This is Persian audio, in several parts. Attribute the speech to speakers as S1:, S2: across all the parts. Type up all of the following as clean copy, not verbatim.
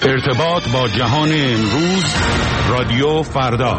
S1: ارتباط با جهان امروز، رادیو فردا.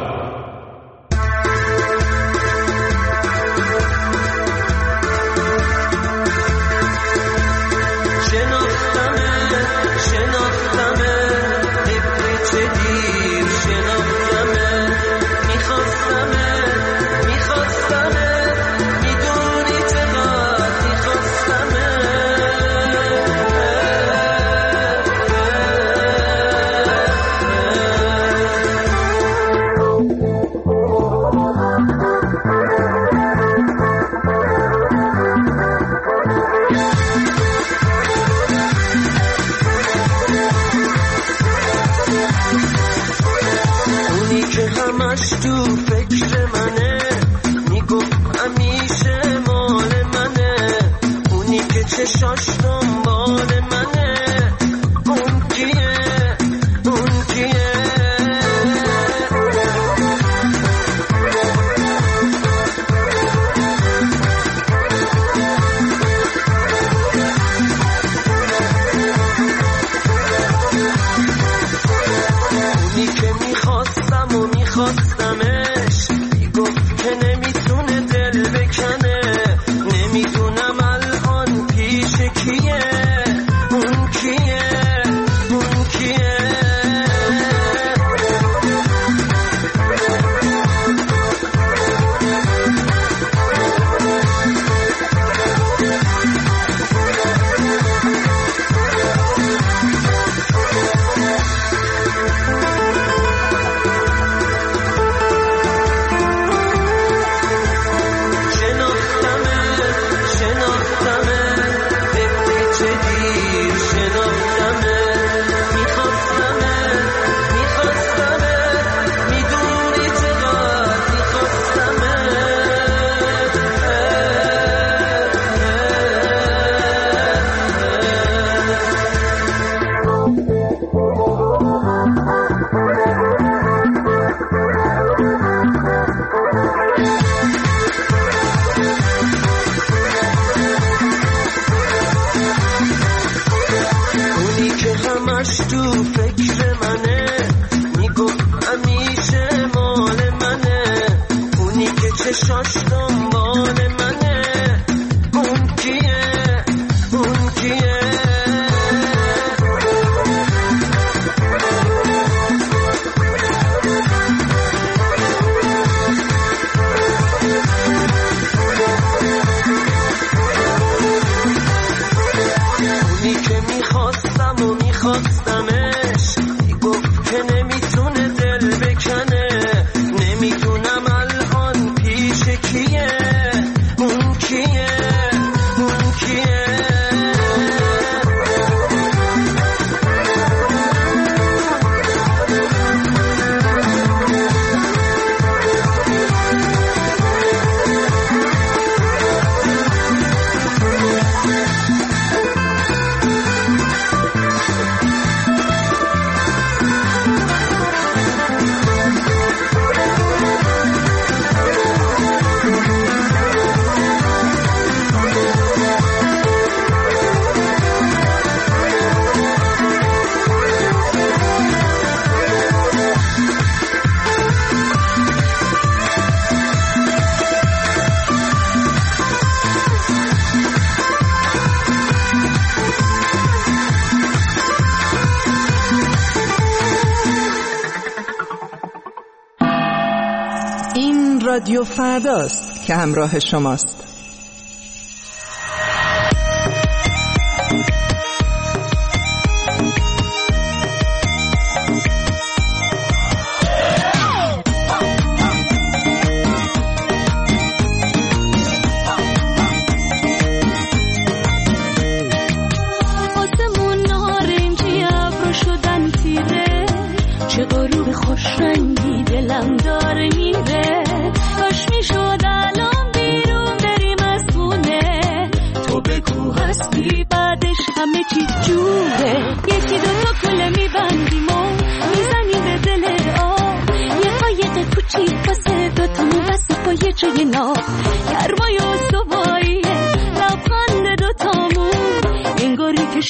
S2: رادیو فرداست که همراه شماست.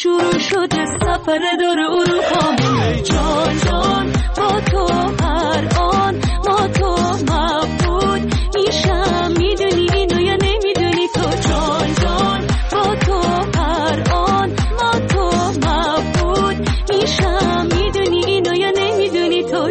S3: شروع شده سفر دور اروپا. جان جان با تو هر آن ما تو مبود میشم، میدونی اینو یا نمیدونی تو؟ جان جان با تو هر آن ما تو مبود میشم، میدونی اینو یا نمیدونی تو؟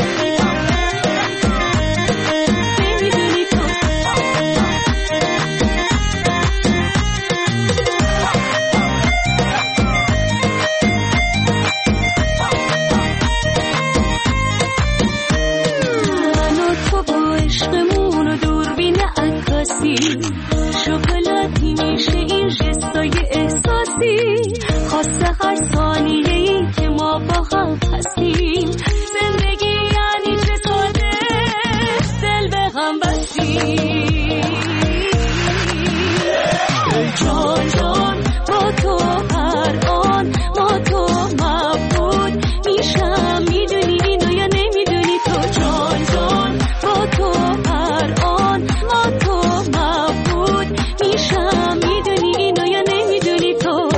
S3: شکلاتی میشه این جستای احساسی، خاصه هر ثانیه‌ای که ما با هم هستیم. زندگی یعنی چه ساده دل به هم بستیم. جان جان با تو هر آن ما تو مبود میشم، میدونی اینو یا نمیدونی تو؟ جان جان با تو هر آن ما تو مبود میشم، میدونی اینو یا نمیدونی تو؟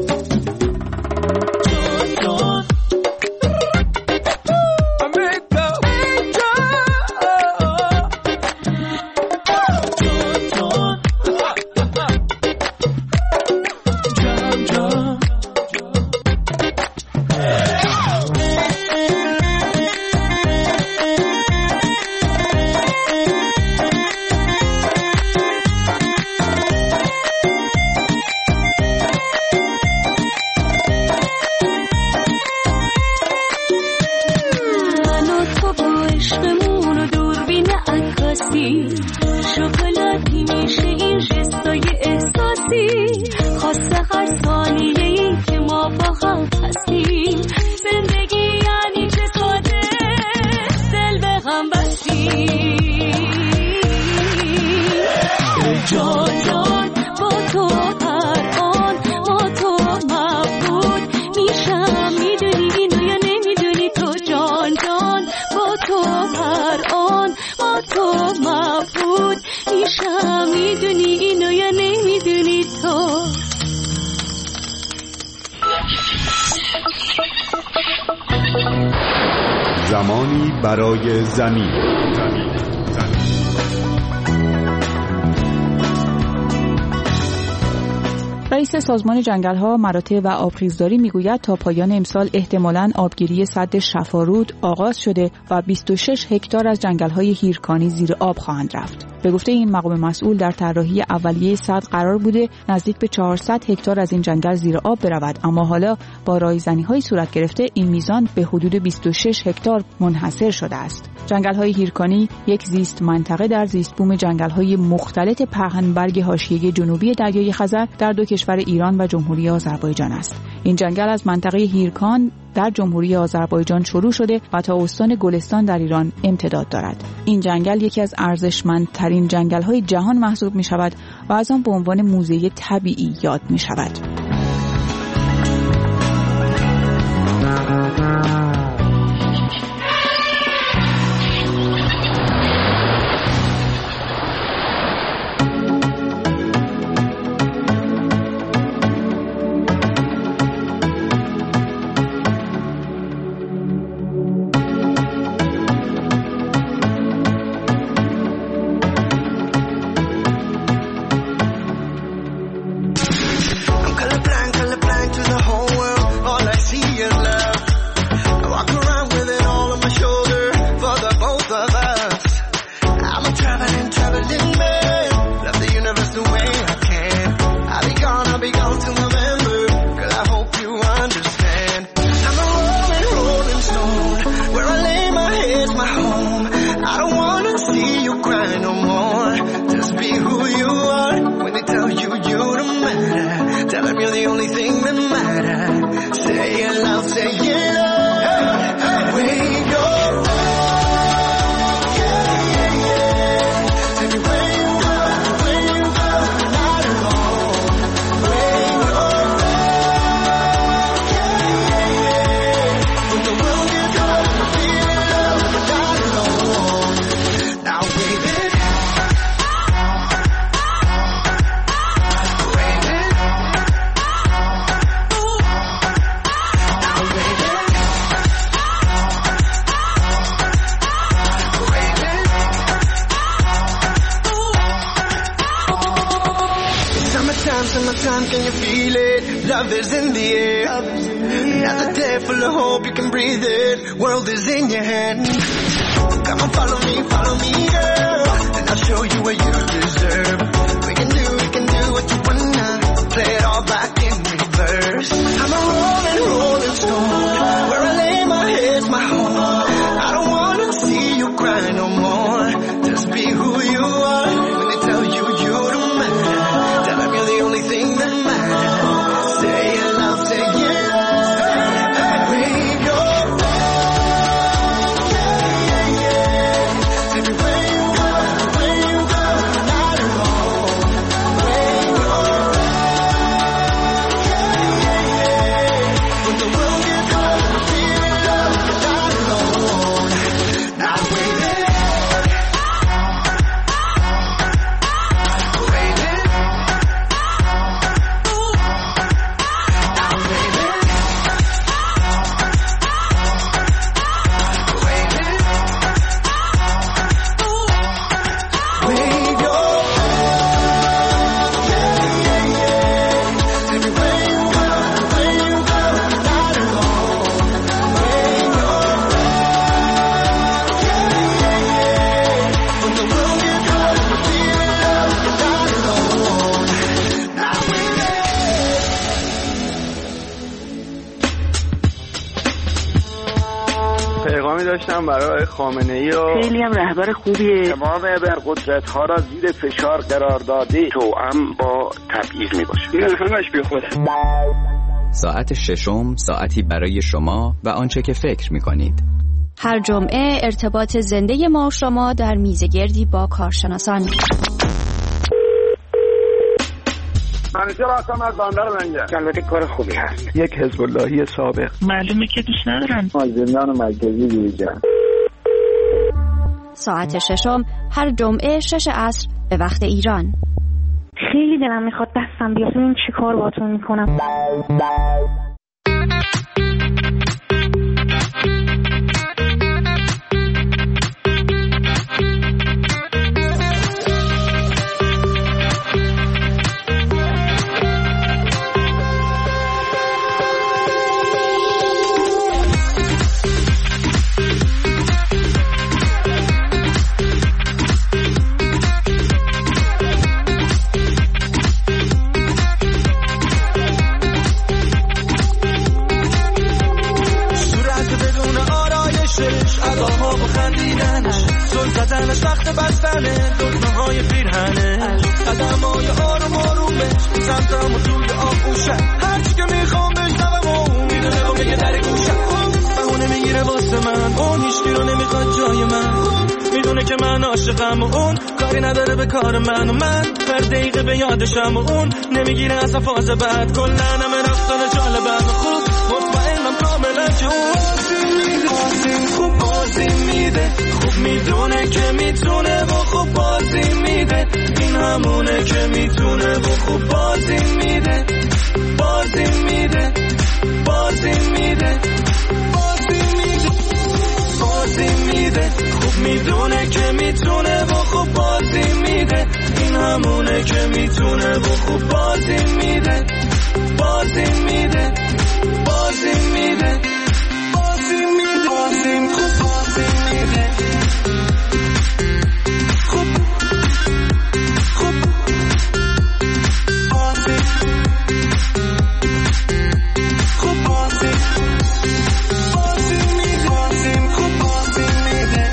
S3: شکلاتی میشه این جستای احساسی، خاصه هر ثانیه‌ای که ما با هم هستیم. زندگی یعنی چه ساده دل به هم بستیم. جان جان با تو هر آن ما تو مبود میشم، میدونی اینو یا نمیدونی تو؟ جان جان با تو هر آن ما تو مبود میشم، میدونی اینو یا نمیدونی تو؟
S1: زمانی برای زمین.
S4: رئیس سازمان جنگل‌ها، مراتع و آبخیزداری میگوید تا پایان امسال احتمالاً آبگیری سد شفارود آغاز شده و 26 هکتار از جنگل‌های هیرکانی زیر آب خواهند رفت. به گفته این مقام مسئول در طراحی اولیه سد قرار بوده نزدیک به 400 هکتار از این جنگل زیر آب برود، اما حالا با رایزنی‌های صورت گرفته این میزان به حدود 26 هکتار منحصر شده است. جنگل‌های هیرکانی یک زیست منطقه در زیست بوم جنگل‌های مختلط پهنبرگ حاشیه جنوبی دریای خزر در دو کشور ایران و جمهوری آذربایجان است. این جنگل از منطقه هیرکان در جمهوری آذربایجان شروع شده و تا استان گلستان در ایران امتداد دارد. این جنگل یکی از ارزشمندترین جنگل‌های جهان محسوب می‌شود و از آن به عنوان موزه طبیعی یاد می‌شود.
S5: time, can you feel it? Love is in the air. Another day full of hope, you can breathe it. World is in your hand. Come on, follow me, girl, and I'll show you what you deserve. We can do what you wanna. Play it all back in reverse. I'm a rolling stone. Where I lay my head's my home. I don't wanna see you cry no more. Just be who you are. When they tell you you don't matter, tell them you're the only thing that matters. Say it loud, say it loud. Wave your flag. Everywhere you go, you're not alone. Wave your flag. When the world gets cold, feel it love, you're not alone. Now wave it.
S6: پیغامی داشتم برای خامنه‌ای و
S7: خیلی هم رهبر خوبیه.
S6: تمام ابرقدرت‌ها را زیر فشار قرار داده توأم با تبعیض میباشه. این همش بیخوده.
S8: ساعت ششم، ساعتی برای شما و آنچه که فکر میکنید.
S9: هر جمعه ارتباط زنده ما و شما در میزگردی با کارشناسان.
S6: منیجر هستم از بندر منجر. البته کار خوبی هست.
S10: یک حزب اللهی سابق.
S7: معلومه که دوست ندارن.
S6: از زندان مرکزی بیرون.
S9: ساعت ششم هر جمعه 6 عصر به وقت ایران.
S7: خیلی دلم میخواد دستم بیاد. این چی کار باتون میکنم؟
S5: زدنش وقت بستنه دکمه‌های پیرهنه قدم‌های آروم آرومش سمتم و توی آغوشه هرچی که میخوام بشنوم و اون میدونه و میگه در گوشم بهونه میگیره واسه من اون هیچکی رو نمیخواد جای من میدونه که من عاشقم و اون کاری نداره به کار من و من هر دقیقه به یادشم و اون نمیگیره اصلا فاز بعد کلن همه رفتار جالبم خوب مطمئنم کاملا که اون خوب بازی میده خوب میدونه که میتونه و خوب بازی میده این همونه که میتونه و خوب بازی میده بازی میده بازی میده بازی میده بازی میده خوب میدونه که میتونه و خوب بازی میده این همونه که میتونه و خوب بازی میده بازی میده بازی میده بازی میده بازی خوب بازی میده خوب خوب بازی خوب بازی بازی میده بازی خوب بازی میده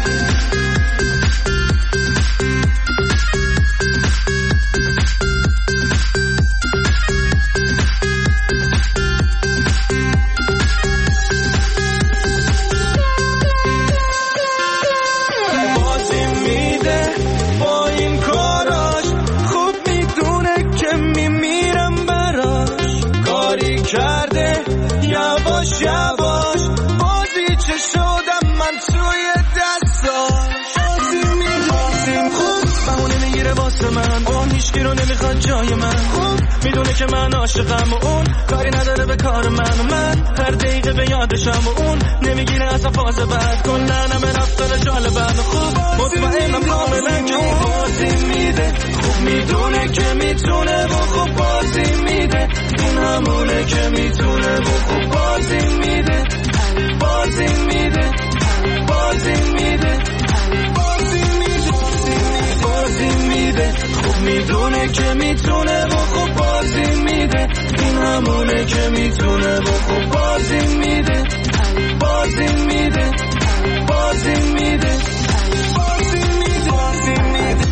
S5: یواش بازی چه شدم من توی دستاش بازی میدازیم خوب بهونه میگیره میره واسه من، اون هیچکی رو نمیخواد جای من. میدونه که من عاشقم و اون کاری نداره به کار من، و من هر دقیقه به یادشم و اون نمیگیره اصلا فاز بعد. کلن همه رفتار جالبن و خوب مطمئنم کاملا که اون بازی میده. خوب میدونه که میتونه و خوب بازی میده. این همونه که میتونه و خوب بازی میده. بازی میده بازی میده بازی میده. خوب میدونه که میتونه و خوب بازی میده. این همونه که میتونه و خوب بازی میده. بازی میده بازی میده بازی میده بازی میده.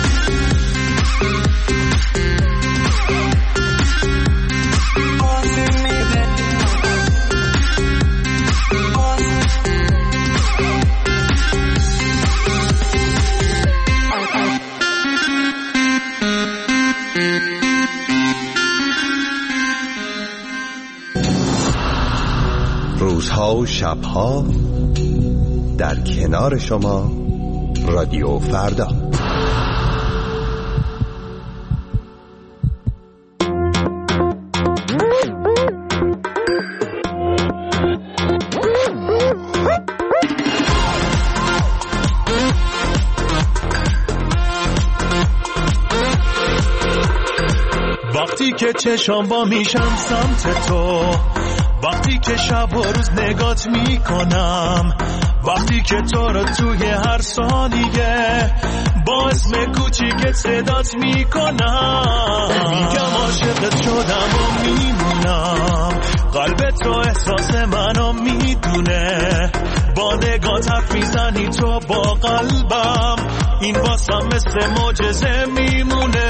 S10: روزها و شبها در کنار شما رادیو فردا.
S5: وقتی که چشام با میشم سمت تو، وقتی که شب و روز نگات میکنم، وقتی که تو رو توی هر ثانیه با اسم کوچیکت صدات میکنم، میگم عاشقت شدم و میمونم. قلب تو احساس منو میدونه، با نگات حرف میزنی تو با قلبم. این واسم مثل معجزه میمونه.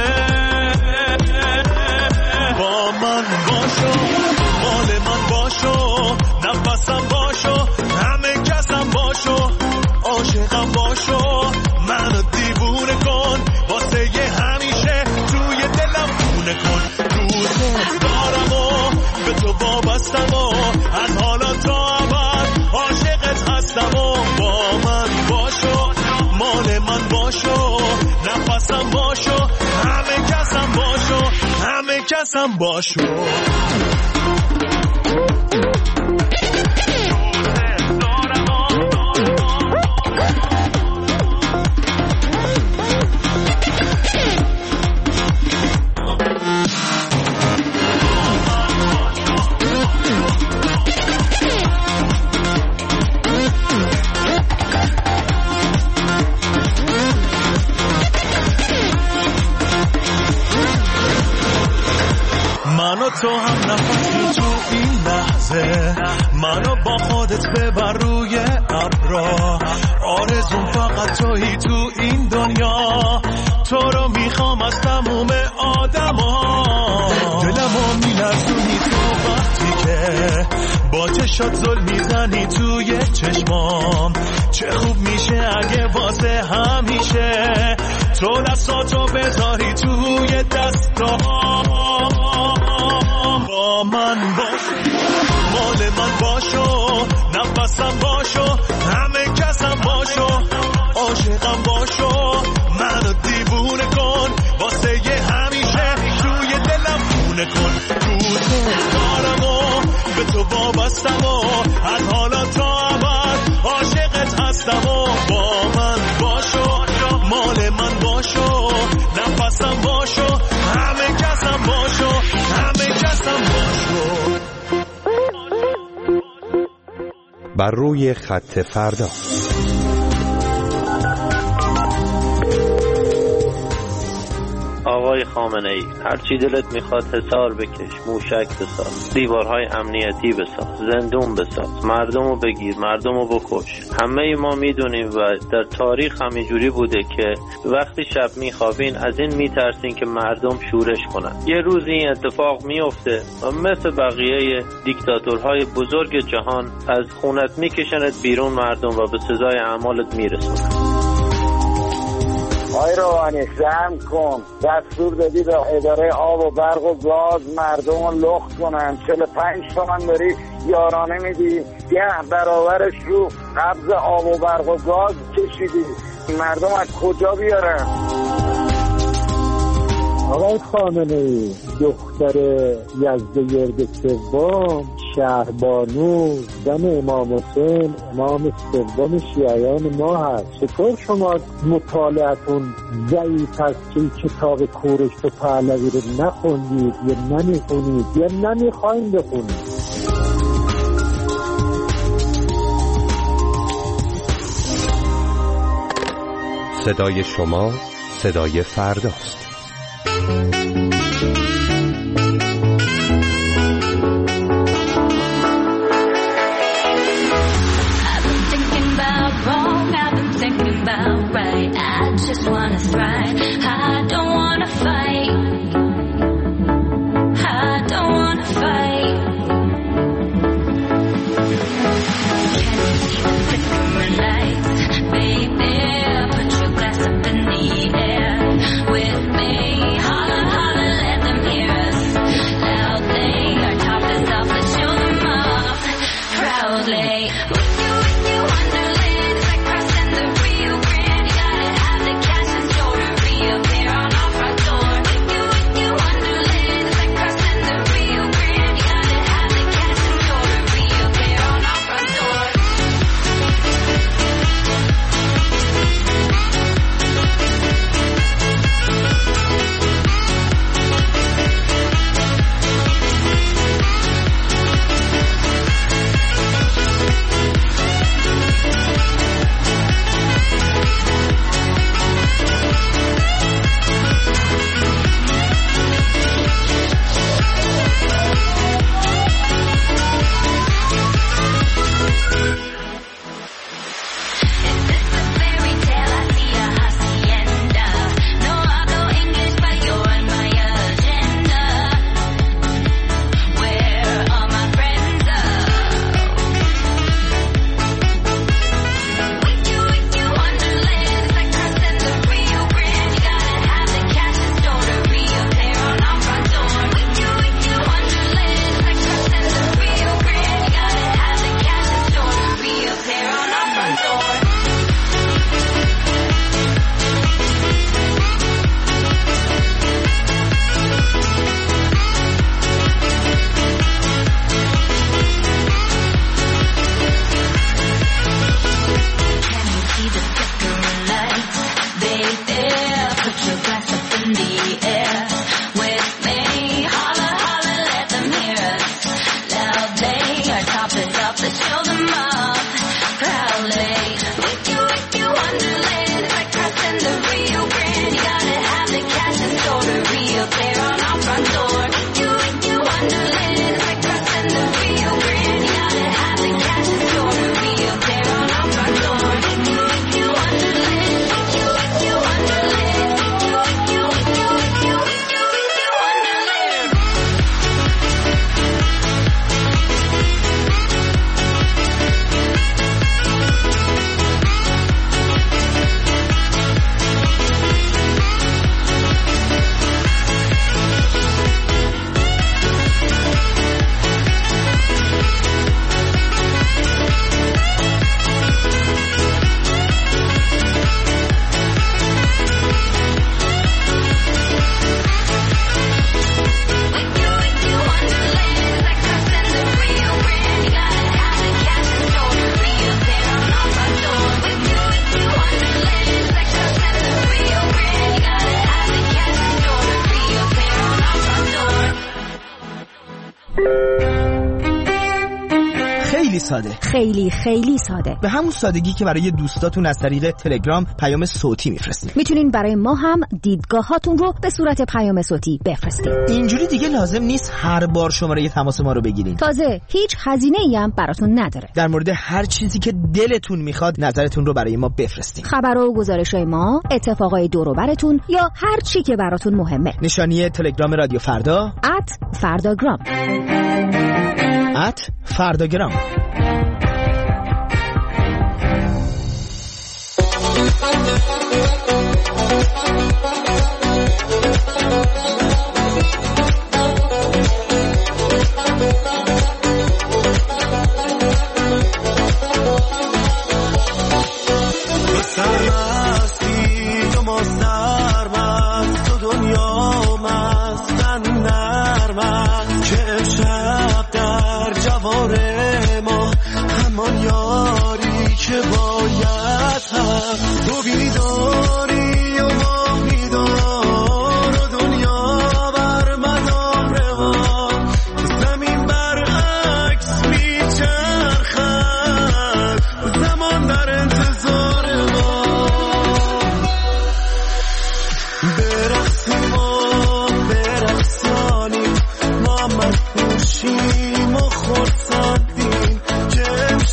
S5: با من باشو، مال من باشو، نفسم باشو، همه کسم باشو، عاشقم باشو، منو دیوونه کن، واسه یه همیشه توی دلم خونه کن. دوست دارم و به تو وابستم و از حالا تا ابد عاشقت هستم. و با من باشو، مال من باشو، نفسم باشو، همه کسم باشو، همه کسم باشو. منو تو هم نفسی تو این لحظه، منو با خودت ببر روی ابرا. آرزوم فقط تویی تو این دنیا، تو رو میخوام از تموم آدما. دلمو میلرزونی تو وقتی که با چشات زل میزنی توی چشمام. چه خوب میشه اگه واسه همیشه تو دستاتو بذاری توی دستام. با من باش، مال من باشو، نفسم باشو، همه کسم باشو، عاشقم باشو، منو دیوونه کن، واسه یه همیشه توی دلم خونه کن. دوست دارم و به تو وابستم و از حالا تا ابد عاشقت هستم. و با من باشو، مال من باشو، نفسم باشو، همه کسم باشو، همه کسم باشو.
S10: بر روی خط فردا.
S11: آقای خامنه ای، هرچی دلت میخواد حصار بکش، موشک بساز، دیوارهای امنیتی بساز، زندون بساز، مردمو بگیر، مردمو بکش. همه ما میدونیم و در تاریخ همینجوری بوده که وقتی شب میخوابین از این میترسین که مردم شورش کنن. یه روزی این اتفاق میفته و مثل بقیه دیکتاتورهای بزرگ جهان از خونت میکشنت بیرون مردم و به سزای اعمالت میرسونن.
S6: آقای روحانی جمع کن، دستور دادی به اداره آب و برق و گاز مردم رو لخت کنن. 45 تومن داری یارانه میدی، 10 برابرش رو قبض آب و برق و گاز کشیدی. مردم از کجا بیارن؟
S12: آقای خامنه‌ای، دختر یزدگرد سوم، شهربانو، زن امام حسین، امام سوم شیعیان ما هست. چطور شما مطالعتون ضعیف هست که کتاب کوروش و پهلوی رو نخوندید یا نمیخونید یا نمیخواین بخونید؟
S10: صدای شما صدای فرداست.
S13: خیلی ساده.
S14: به همون سادگی که برای دوستاتون از طریق تلگرام پیام صوتی میفرستید.
S13: میتونین برای ما هم دیدگاهاتون رو به صورت پیام صوتی بفرستید.
S14: اینجوری دیگه لازم نیست هر بار شماره تماس ما رو بگیرین.
S13: تازه هیچ هزینه‌ای هم براتون نداره.
S14: در مورد هر چیزی که دلتون میخواد نظرتون رو برای ما بفرستید.
S13: خبر و گزارش‌های ما، اتفاقای دور و برتون یا هر چی که براتون مهمه.
S14: نشانی تلگرام رادیو فردا
S13: @فرداگرام.
S14: @فرداگرام.
S5: سرمستی تو مسترمست تو دنیا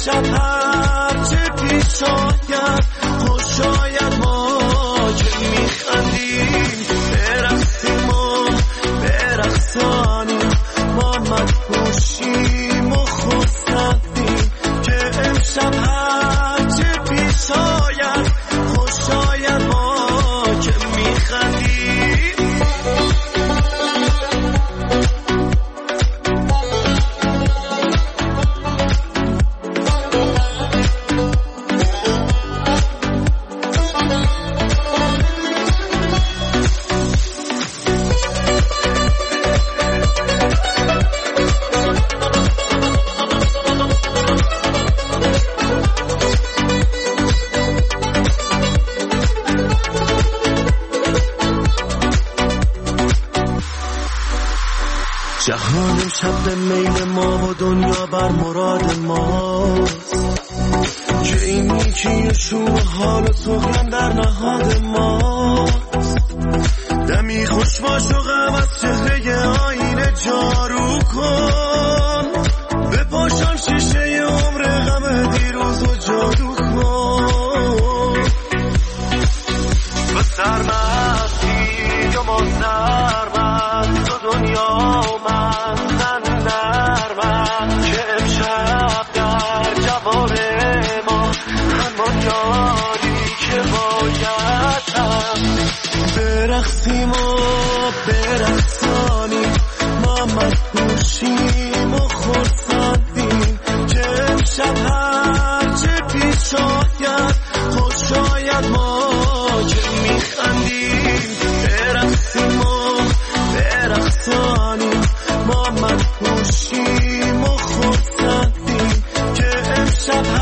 S5: امشب هرچه پیش آید خوش آید ما که میخندیم برقصیم و برقصانیم ما مدهوشیم و خودسندیم که امشب هرچه پیش آید خوش آید ما که میخندیم. جهان امشب به میل ما و دنیا بر مراد ماست که این نیکی شور حال و سوگن در نهاد ماست. دمی خوش باش و غم از چهره آینه جارو کن بپاشان شیشه عمر غم دیروز و جادو کن و سرمستی و ما سرمست و دنیا که امشب در جواب ما همان یاری که باید برقصیم و برقصانیم ما مدهوشیم و خودسندیم که امشب هرچه پیش آید خوش آید ما که میخندیم برقصیم و برقصانیم ما مدهوشیم و خودسندیم که امشب